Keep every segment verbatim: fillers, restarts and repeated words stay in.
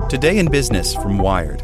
Today in Business from Wired.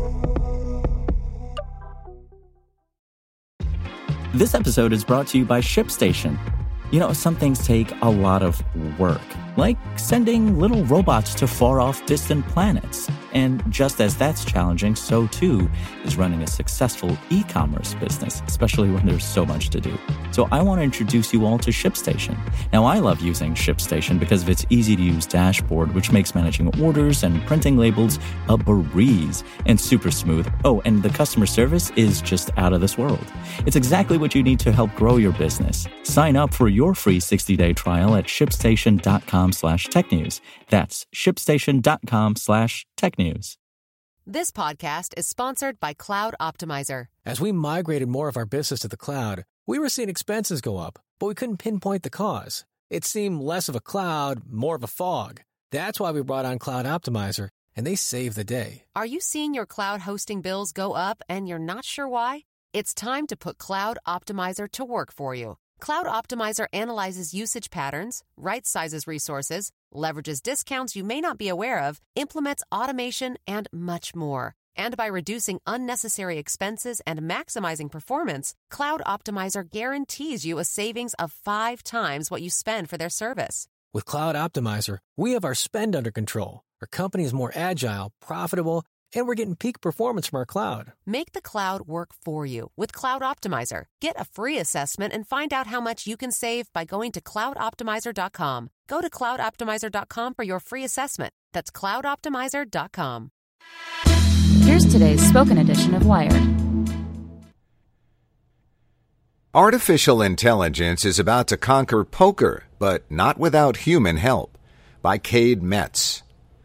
This episode is brought to you by ShipStation. You know, some things take a lot of work, like sending little robots to far-off distant planets. And just as that's challenging, so too is running a successful e-commerce business, especially when there's so much to do. So I want to introduce you all to ShipStation. Now, I love using ShipStation because of its easy-to-use dashboard, which makes managing orders and printing labels a breeze and super smooth. Oh, and the customer service is just out of this world. It's exactly what you need to help grow your business. Sign up for your free sixty-day trial at shipstation.com slash tech news. That's shipstation.com slash tech news. This podcast is sponsored by Cloud Optimizer. As we migrated more of our business to the cloud, we were seeing expenses go up, but we couldn't pinpoint the cause. It seemed less of a cloud, more of a fog. That's why we brought on Cloud Optimizer, and they saved the day. Are you seeing your cloud hosting bills go up and you're not sure why? It's time to put Cloud Optimizer to work for you. Cloud Optimizer analyzes usage patterns, right-sizes resources, leverages discounts you may not be aware of, implements automation, and much more. And by reducing unnecessary expenses and maximizing performance, Cloud Optimizer guarantees you a savings of five times what you spend for their service. With Cloud Optimizer, we have our spend under control. Our company is more agile, profitable, and we're getting peak performance from our cloud. Make the cloud work for you with Cloud Optimizer. Get a free assessment and find out how much you can save by going to cloud optimizer dot com. Go to cloud optimizer dot com for your free assessment. That's cloud optimizer dot com. Here's today's spoken edition of Wired. Artificial intelligence is about to conquer poker, but not without human help. By Cade Metz.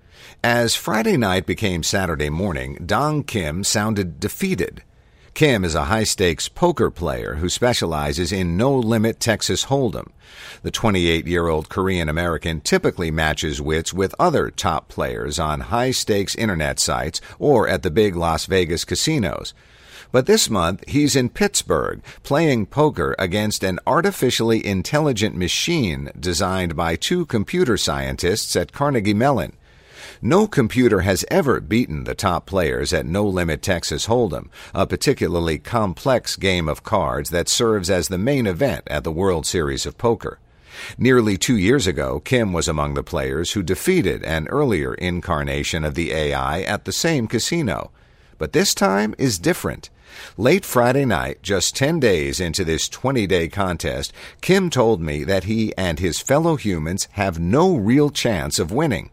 As Friday night became Saturday morning, Dong Kim sounded defeated. Kim is a high-stakes poker player who specializes in no-limit Texas Hold'em. The twenty-eight-year-old Korean-American typically matches wits with other top players on high-stakes internet sites or at the big Las Vegas casinos. But this month, he's in Pittsburgh, playing poker against an artificially intelligent machine designed by two computer scientists at Carnegie Mellon. No computer has ever beaten the top players at No Limit Texas Hold'em, a particularly complex game of cards that serves as the main event at the World Series of Poker. Nearly two years ago, Kim was among the players who defeated an earlier incarnation of the A I at the same casino. But this time is different. Late Friday night, just ten days into this twenty-day contest, Kim told me that he and his fellow humans have no real chance of winning.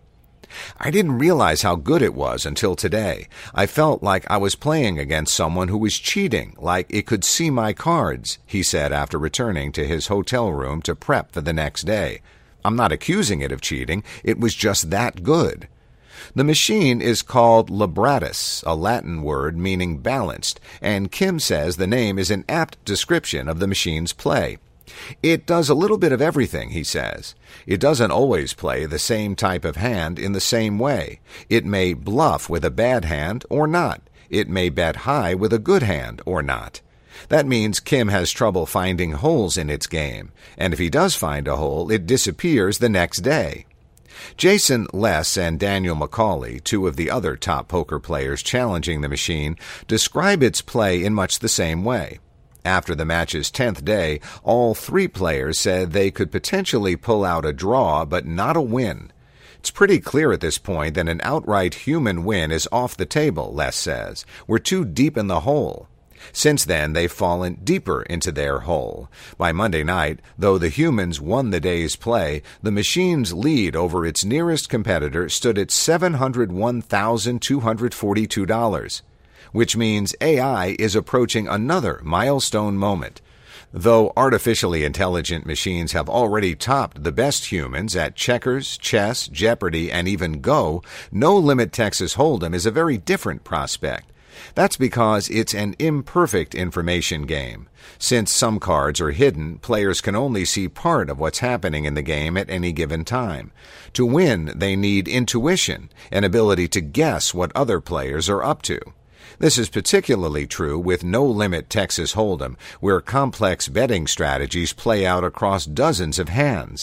I didn't realize how good it was until today. I felt like I was playing against someone who was cheating, like it could see my cards, he said after returning to his hotel room to prep for the next day. I'm not accusing it of cheating. It was just that good. The machine is called Libratus, a Latin word meaning balanced, and Kim says the name is an apt description of the machine's play. It does a little bit of everything, he says. It doesn't always play the same type of hand in the same way. It may bluff with a bad hand or not. It may bet high with a good hand or not. That means Kim has trouble finding holes in its game, and if he does find a hole, it disappears the next day. Jason Less and Daniel McCauley, two of the other top poker players challenging the machine, describe its play in much the same way. After the match's tenth day, all three players said they could potentially pull out a draw but not a win. It's pretty clear at this point that an outright human win is off the table, Les says. We're too deep in the hole. Since then, they've fallen deeper into their hole. By Monday night, though the humans won the day's play, the machine's lead over its nearest competitor stood at seven hundred one thousand two hundred forty-two dollars. Which means A I is approaching another milestone moment. Though artificially intelligent machines have already topped the best humans at checkers, chess, Jeopardy, and even Go, No Limit Texas Hold'em is a very different prospect. That's because it's an imperfect information game. Since some cards are hidden, players can only see part of what's happening in the game at any given time. To win, they need intuition, an ability to guess what other players are up to. This is particularly true with No Limit Texas Hold'em, where complex betting strategies play out across dozens of hands.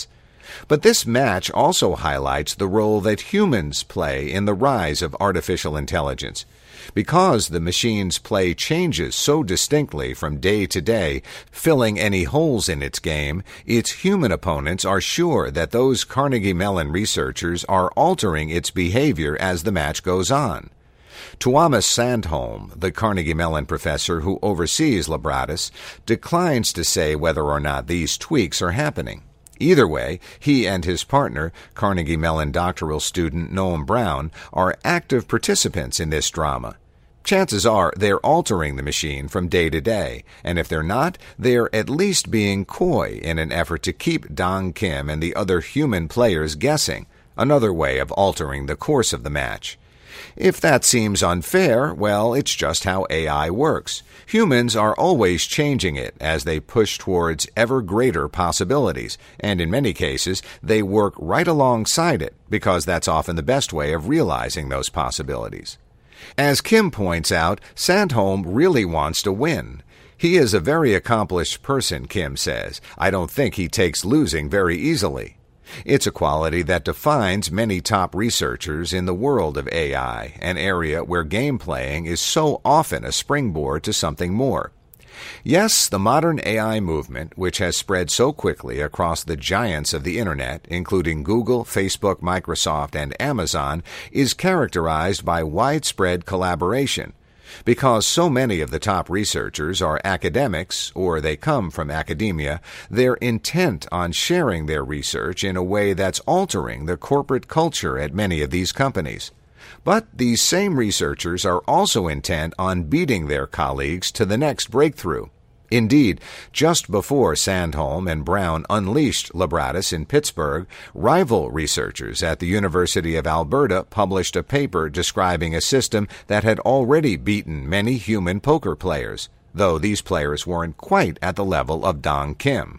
But this match also highlights the role that humans play in the rise of artificial intelligence. Because the machine's play changes so distinctly from day to day, filling any holes in its game, its human opponents are sure that those Carnegie Mellon researchers are altering its behavior as the match goes on. Tuomas Sandholm, the Carnegie Mellon professor who oversees Libratus, declines to say whether or not these tweaks are happening. Either way, he and his partner, Carnegie Mellon doctoral student Noam Brown, are active participants in this drama. Chances are they're altering the machine from day to day, and if they're not, they're at least being coy in an effort to keep Dong Kim and the other human players guessing, another way of altering the course of the match. If that seems unfair, well, it's just how A I works. Humans are always changing it as they push towards ever greater possibilities, and in many cases, they work right alongside it because that's often the best way of realizing those possibilities. As Kim points out, Sandholm really wants to win. He is a very accomplished person, Kim says. I don't think he takes losing very easily. It's a quality that defines many top researchers in the world of A I, an area where game playing is so often a springboard to something more. Yes, the modern A I movement, which has spread so quickly across the giants of the Internet, including Google, Facebook, Microsoft, and Amazon, is characterized by widespread collaboration. Because so many of the top researchers are academics, or they come from academia, they're intent on sharing their research in a way that's altering the corporate culture at many of these companies. But these same researchers are also intent on beating their colleagues to the next breakthrough. Indeed, just before Sandholm and Brown unleashed Libratus in Pittsburgh, rival researchers at the University of Alberta published a paper describing a system that had already beaten many human poker players, though these players weren't quite at the level of Dong Kim.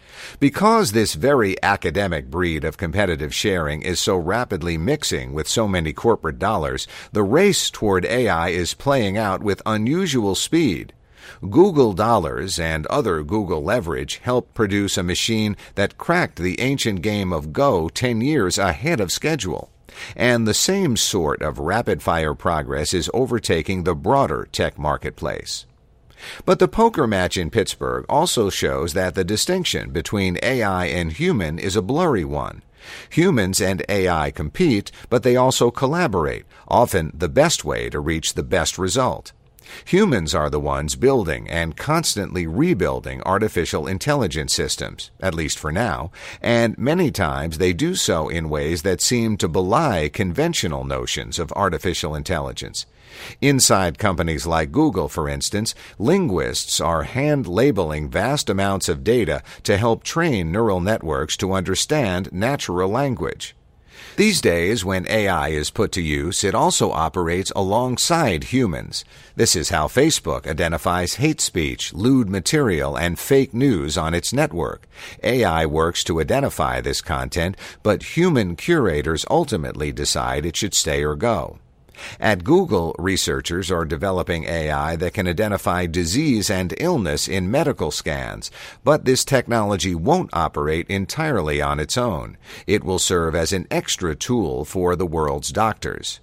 Because this very academic breed of competitive sharing is so rapidly mixing with so many corporate dollars, the race toward A I is playing out with unusual speed. Google dollars and other Google leverage helped produce a machine that cracked the ancient game of Go ten years ahead of schedule. And the same sort of rapid-fire progress is overtaking the broader tech marketplace. But the poker match in Pittsburgh also shows that the distinction between A I and human is a blurry one. Humans and A I compete, but they also collaborate, often the best way to reach the best result. Humans are the ones building and constantly rebuilding artificial intelligence systems, at least for now, and many times they do so in ways that seem to belie conventional notions of artificial intelligence. Inside companies like Google, for instance, linguists are hand-labeling vast amounts of data to help train neural networks to understand natural language. These days, when A I is put to use, it also operates alongside humans. This is how Facebook identifies hate speech, lewd material, and fake news on its network. A I works to identify this content, but human curators ultimately decide it should stay or go. At Google, researchers are developing A I that can identify disease and illness in medical scans, but this technology won't operate entirely on its own. It will serve as an extra tool for the world's doctors.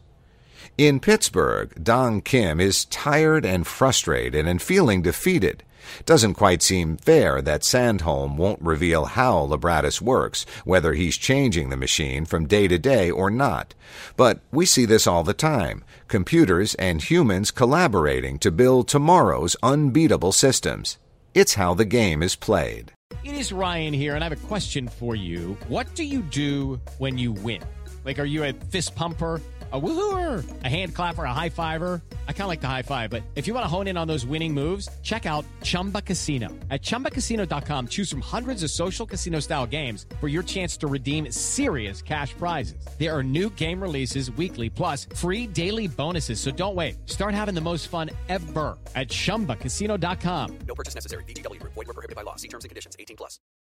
In Pittsburgh, Dong Kim is tired and frustrated and feeling defeated. Doesn't quite seem fair that Sandholm won't reveal how Libratus works, whether he's changing the machine from day to day or not. But we see this all the time, computers and humans collaborating to build tomorrow's unbeatable systems. It's how the game is played. It is Ryan here, and I have a question for you. What do you do when you win? Like, are you a fist pumper? A woo-hooer, a hand clapper, a high-fiver. I kind of like the high-five, but if you want to hone in on those winning moves, check out Chumba Casino. At Chumba Casino dot com, choose from hundreds of social casino-style games for your chance to redeem serious cash prizes. There are new game releases weekly, plus free daily bonuses, so don't wait. Start having the most fun ever at Chumba Casino dot com. No purchase necessary. V G W. Void where prohibited by law. See terms and conditions. eighteen plus.